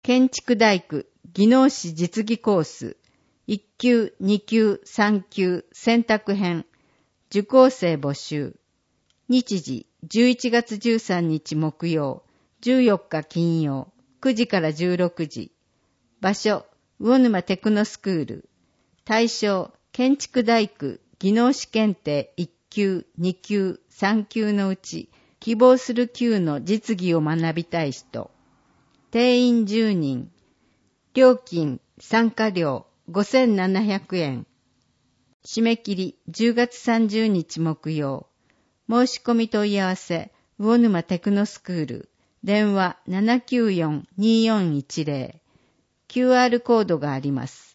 建築大工技能士実技コース1級、2級、3級選択編受講生募集。日時11月13日木曜、14日金曜、9時から16時。場所、魚沼テクノスクール。対象、建築大工技能士検定1級、2級、3級のうち、希望する級の実技を学びたい人。定員10人。料金、参加料5,700円。締め切り10月30日木曜。申し込み問い合わせ、魚沼テクノスクール。電話 794-2410。QR コードがあります。